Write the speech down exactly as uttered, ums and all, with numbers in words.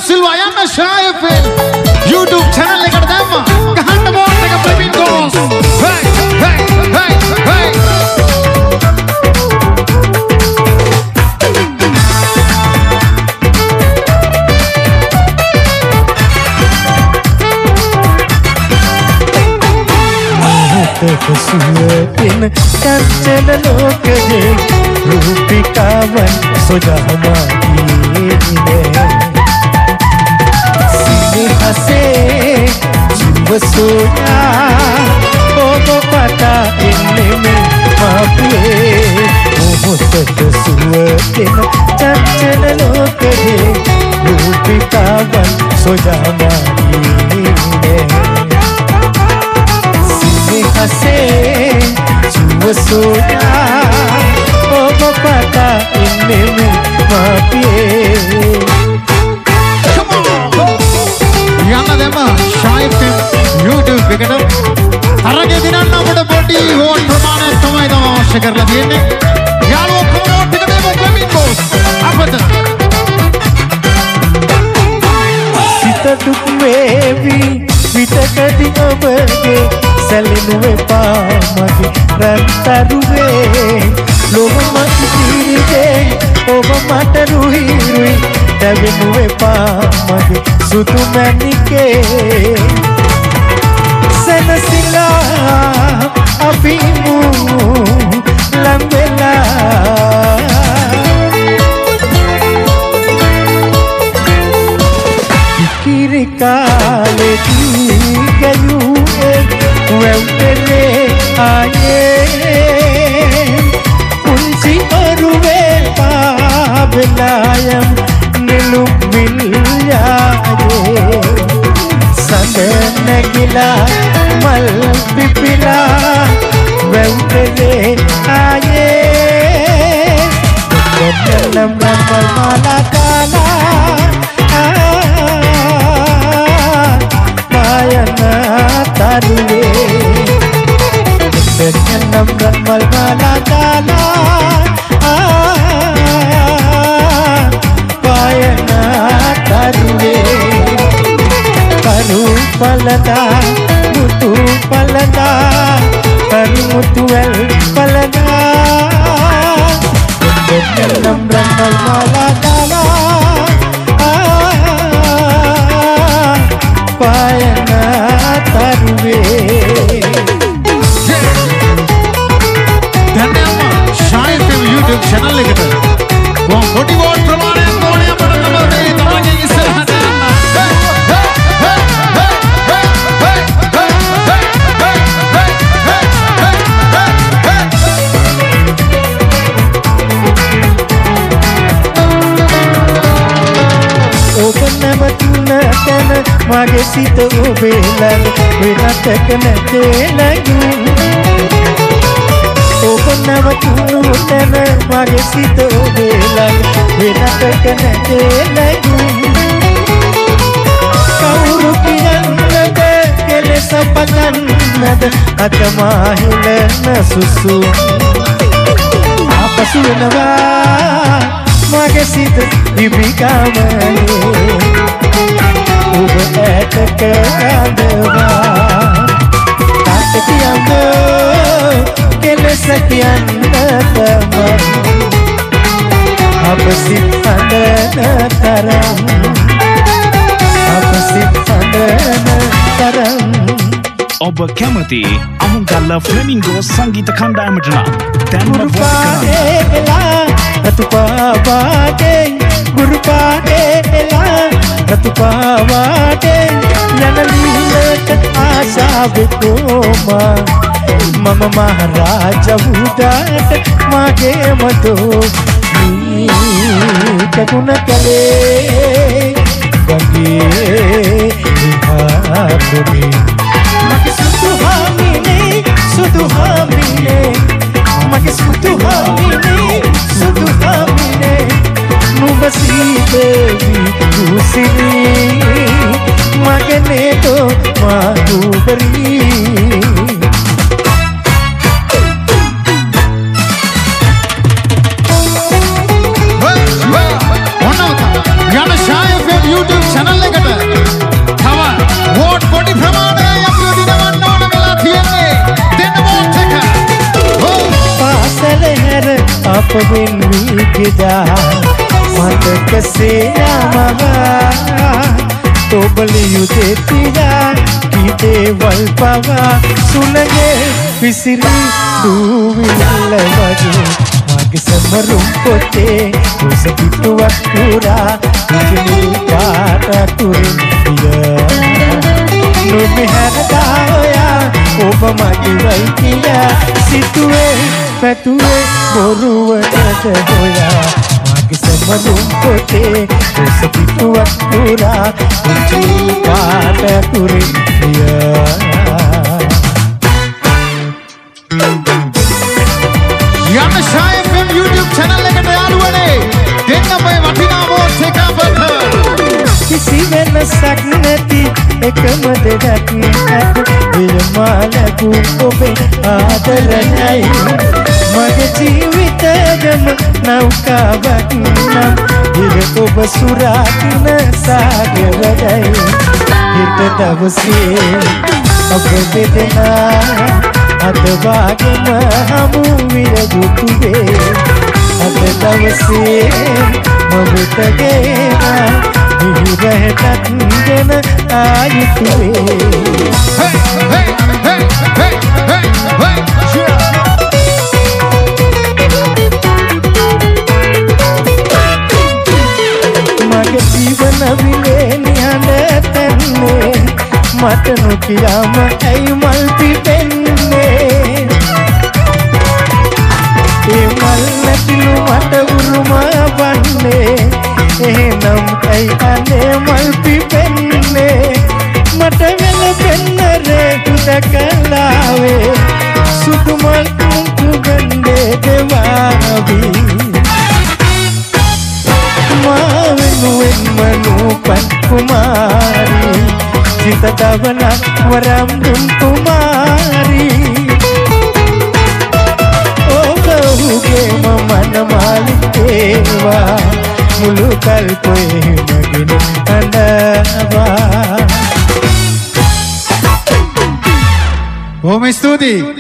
Silva යන්න Shy F M YouTube channel එකට දැම්මා. ගහන්න බෝඩ් එක Flamingos. Hey hey hey hey. Kesulitan kancana lokade rupikawan sojama ini sini hase jiwa soya ogo pata ini me mapue mohon kesulitan kancana lokade rupikawan sojama ini hase jiwa soya ogo pata inne me mapie come on yana dema Shy F M YouTube එකට තරගේ දිනන්න අපිට පොඩි vote ප්‍රමාණයක් තමයි තම අවශ්‍ය කරලා තියෙන්නේ යාළුවෝ කොමෝට් එක දෙමු Flamingos අපත සිත දුක් වේවි විතකඩි ඔබගේ සැලෙනුවේ පාමගේ රන්තරුවේ ලොව මත සිරිගේ ඔබ මට රුහි රුයි දැවෙනුවේ පාමගේ සුදු මැණිකේ සනසිලා අපිමු ලම්බෙලා කිරි කාලෙදී ගයුවේ වැව්ටෙලේ ආයේ කුංචි ඔරුවේ පාබලායම් නිලුම් මිල්යායේ සඳ නැගිලා මල් පිපිලා වැව්ටෙලේ ආයේ කොටලම් රම්බල් මාලා කාලා taruwe benyanam ramal mala dala payana taruwe karu palada mutu palada karu mutuel palada benyanam ramal mala dala payana taruwe දැන් Shy F M YouTube channel එකට කොම් පොඩි වෝට් ප්‍රමාණයක් ඕනේ අපිට තමයි මේ තමන්ගේ ඉස්සරහට යන්න ඔබ නැවතුන තැන මගේ සිත ඔබේ ළඟ වෙනතක නැතේ නැගුම් ඔබ නැවතුන තැන මගේ සිත ඔබේ ළඟ වෙනතක නැතේ නැගුම් කවුරු කියන්නද කෙලෙස පතන්නද අතමාහිලන සුසු අපසු වෙනවා මගේ සිත ඉබිකාමනේ ඔබ ඇතක ගඳවා තාත කියන්න කෙලෙස කියන්න තමයි අප සිත් හඳන තරම් අප සිත් හඳන තරම් ඔබ කැමති අහුම්ගල්ල ෆ්ලමින්ගෝ සංගීත කණ්ඩායමට නම් දැන්ම වෝට් කරන්න ratu pawade guru padela ratu pawade yanalilata asabe koma mama maharaja budata mage mato ni kaguna kale gage hakuni mage sutu hamine sutu hamine mage sutu hamine sutu hamine nubasi devi kusini magane to madubari Shy F M YouTube channel අපවෙන් වී ගෙදා මතක සේයාමවා තොබලියු දෙතියා කීදේවල් පවා සුළගේ විසිරි දූවිල්ල වගේ මගේ සමරුම් පොතේ රොස පිටුවක් පුරා විජිලි පාට තුරින් නොබිහැරදා ඔයා ඔබ මගේ වයි කියා සිතුවේ පැතුවේ බොරුවටද හොයා මගේ සමරුම් පොතේ රොස පිටුවක් පුරා විජිලි පාට තුරින් යන්න Shai F M YouTube channel එකට යාළුවනේ දෙන්න මේ වටිනා වෝට් එක අපට කිසි වෙනසක් නැති එකම දෙයක් නැත එයමාලකු ඔබේ ආදරණයි මගේ ජීවිතයම නෞකාවක් නම් ඉර ඔබ සුරාකින සාගරයයි හිත දවසේ ඔබ දෙදෙනා අද වාගේම හමු විය යුතුවේ අද දවසේ මමතගේනා මිහිරටත් ගෙන ආයුතුවේ hey hey hey hey hey hey මගේ ජීවන විලේ නිහඬ තන්නේ මට නොකියාම ඇයි මල් පිපෙන්නේ ඒ මල් නැතිලු මට උරුම වන්නේ එහෙනම් ඇයි අනේ මල් පිපෙන්නේ මට වෙන පෙන්න රේතු දැකලාවේ සුදු මල් කුංකු ගන්නේ දෙවාවි මා වෙනුවෙන් මනුපන් කුමාරී සිත දවන වරම් දුන් කුමාරී ඔබගේ මන මාලිකේවා මුළු කල්පේ මගින් අඬවා බොහොම ස්තුතියි